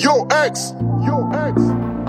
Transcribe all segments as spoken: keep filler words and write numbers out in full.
Yo, X. Yo, X.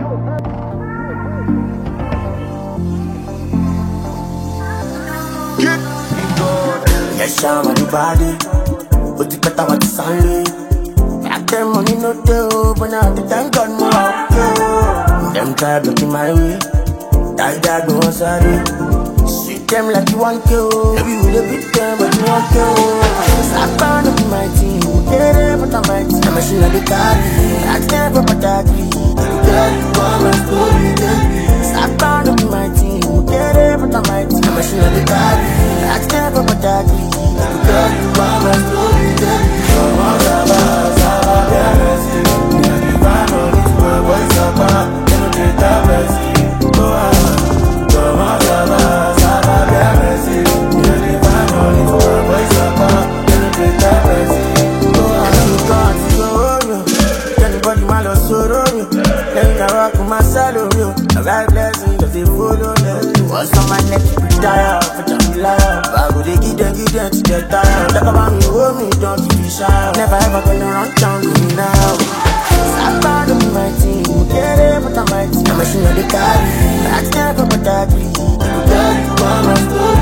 Get Yes, I'm on the body, but you better what it's only. Back then money no deal, but now the thank God no out yo. Them try blocking my way, die die no sorry. Sweet them like you want to, maybe you the beat them but you want to. Slap down to be my team, get it but I'm my team. I'm a machine of the car, I can't put my dad free. Girl, you want my story, slap down to be my team, get it but I'm my team. I'm a machine of the car, I can't put my dad free. Girl, you want my story, come on, Saba, Saba, get mercy. Me and the vibe on it, my boys are back, they don't get that mercy. Go on, come on, Saba, Saba, get mercy. Me and the vibe on it, my boys are back, they don't get that mercy. Go on, you can't see you, anybody my love sorrow you. Let me rock with my salary, a right blessing, cause they follow me. What's on my neck, you retire, for Jamila. I go they give them, give them to get tired. Talk about me, hold me, don't keep me shy. Never ever gonna run down with me now. Stop out to be my team, get it, but I'm my team. I'm a machine of the car, I can't put my dad free. Girl, you want my story.